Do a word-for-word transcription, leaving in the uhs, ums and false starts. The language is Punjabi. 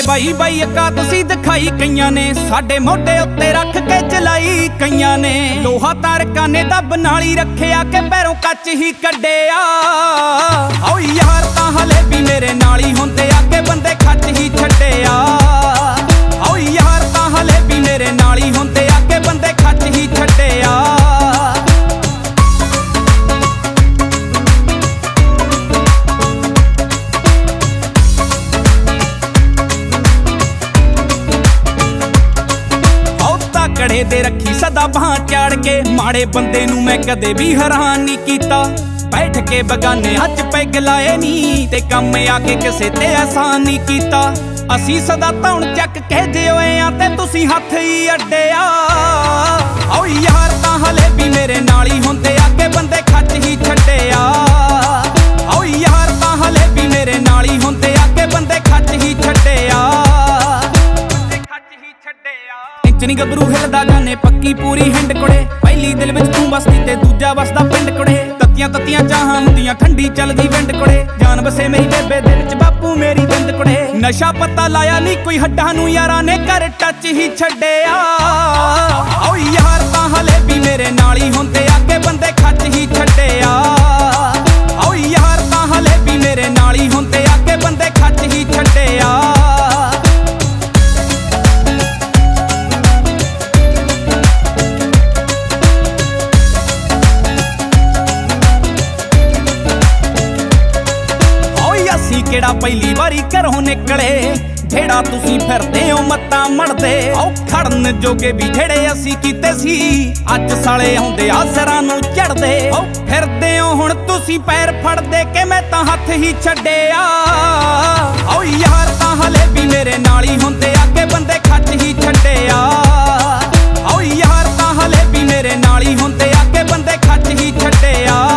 ਬਾਈ ਬਾਈ ਅੱਕਾ ਤੁਸੀਂ ਦਿਖਾਈ ਕਈਆਂ ਨੇ, ਸਾਡੇ ਮੋਢੇ ਉੱਤੇ ਰੱਖ ਕੇ ਚਲਾਈ ਕਈਆਂ ਨੇ। ਲੋਹਾ ਤਾਰਕਾਂ ਨੇ ਦੱਬ ਨਾਲ ਹੀ ਰੱਖਿਆ ਕਿ ਪੈਰੋਂ ਕੱਚ ਹੀ ਕੱਢਿਆ। ਓ ਯਾਰ ਤਾਂ ਹਲੇ ਵੀ ਮੇਰੇ ਨਾਲ ਹੀ ਹੁੰਦੇ ਆ ਕਿ ਬੰਦੇ ਖੱਚ ਹੀ ਛੱਡਿਆ। ਓ ਯਾਰ ਤਾਂ ਹਲੇ ਵੀ ਮੇਰੇ ਨਾਲ ਹੀ ਹੁੰਦੇ ਆ ਕਿ ਬੰਦੇ ਖੱਚ ਹੀ ਛੱਡਿਆ। ਕੜੇ ਦੇ ਰੱਖੀ ਸਦਾ ਬਾਹਾਂ ਚਾੜ ਕੇ, ਮਾੜੇ ਬੰਦੇ ਨੂੰ ਮੈਂ ਕਦੇ ਵੀ ਹੈਰਾਨ ਨਹੀਂ ਕੀਤਾ। ਬੈਠ ਕੇ ਬਗਾਨੇ ਹੱਥ ਪੈਗ ਲਾਏ ਨੀ, ਤੇ ਕੰਮ ਆ ਕੇ ਕਿਸੇ ਤੇ ਆਸਾਨ ਨਹੀਂ ਕੀਤਾ। ਅਸੀਂ ਸਦਾ ਧੌਣ ਚੱਕ ਕੇ ਜਿਉਏ ਆ ਤੇ ਤੁਸੀਂ ਹੱਥ ਹੀ ਅੱਡਿਆ। ਓ ਯਾਰ ਤਾਂ ਹਲੇ ਵੀ ਮੇਰੇ ਨਾਲ ਹੀ ਹੁੰਦੇ ਆ ਕਿ ਬੰਦੇ ਖੱਚ ਹੀ ਛੱਡਿਆ। ਓ ਯਾਰ ਤਾਂ ਹਲੇ ਵੀ ਮੇਰੇ ਨਾਲ ਹੀ ਹੁੰਦੇ ਆ ਕਿ ਬੰਦੇ ਖੱਚ ਹੀ ਛੱਡਿਆ। ਨੀ ਗੱਭਰੂ ਹਿਲਦਾ ਗਾਨੇ ਪੱਕੀ ਪੂਰੀ ਹਿੰਡ ਕੁੜੇ, ਪਹਿਲੀ ਦਿਲ ਵਿੱਚ ਤੂੰ ਵਸਦੀ ਤੇ ਦੂਜਾ ਵਸਦਾ ਪਿੰਡ ਕੁੜੇ। ਤੱਤੀਆਂ ਤੱਤੀਆਂ ਚਾਹਾਂ ਹੁੰਦੀਆਂ ਠੰਡੀ ਚੱਲਦੀ ਵਿੰਡ ਕੁੜੇ, ਜਾਨ ਬਸੇ ਮੇਰੀ ਬੇਬੇ ਦੇ ਵਿੱਚ ਬਾਪੂ ਮੇਰੀ ਬਿੰਦ ਕੁੜੇ। ਨਸ਼ਾ ਪੱਤਾ ਲਾਇਆ ਨਹੀਂ ਕੋਈ ਹੱਡਾਂ ਨੂੰ ਯਾਰਾਂ ਨੇ ਕਰ ਟੱਚ ਹੀ ਛੱਡਿਆ। ਓ ਯਾਰ ਤਾਂ ਹਲੇ ਵੀ ਮੇਰੇ ਨਾਲ ਹੀ ਹੁੰਦੇ ਆ ਕਿ ਬੰਦੇ ਖੱਚ ਹੀ ਛੱਡਿਆ। ਓ ਯਾਰ ਤਾਂ ਹਲੇ ਵੀ ਮੇਰੇ ਨਾਲ ਹੀ ਹੁੰਦੇ ਆ ਕਿ ਬੰਦੇ ਖੱਚ ਹੀ ਛੱਡਿਆ। ਕਿਹੜਾ ਪਹਿਲੀ ਵਾਰੀ ਘਰੋਂ ਨਿਕਲੇ, ਜਿਹੜਾ ਤੁਸੀਂ ਫਿਰਦੇ ਹੋ ਮੱਤਾਂ ਮੜਦੇ। ਓ ਖੜਨ ਜੋਗੇ ਵੀ ਜਿਹੜੇ ਅਸੀਂ ਕੀਤੇ ਸੀ, ਅੱਜ ਸਾਲੇ ਆਉਂਦੇ ਆ ਸਿਰਾਂ ਨੂੰ ਚੜਦੇ। ਓ ਫਿਰਦੇ ਹੋ ਹੁਣ ਤੁਸੀਂ ਪੈਰ ਫੜਦੇ ਕਿ ਮੈਂ ਤਾਂ ਹੱਥ ਹੀ ਛੱਡਿਆ। ਓ ਯਾਰ ਤਾਂ ਹਲੇ ਵੀ ਮੇਰੇ ਨਾਲ ਹੀ ਹੁੰਦੇ ਆ ਕਿ ਬੰਦੇ ਖੱਚ ਹੀ ਛੱਡਿਆ। ਓ ਯਾਰ ਤਾਂ ਹਲੇ ਵੀ ਮੇਰੇ ਨਾਲ ਹੀ ਹੁੰਦੇ ਆ ਕਿ ਬੰਦੇ ਖੱਚ ਹੀ ਛੱਡਿਆ।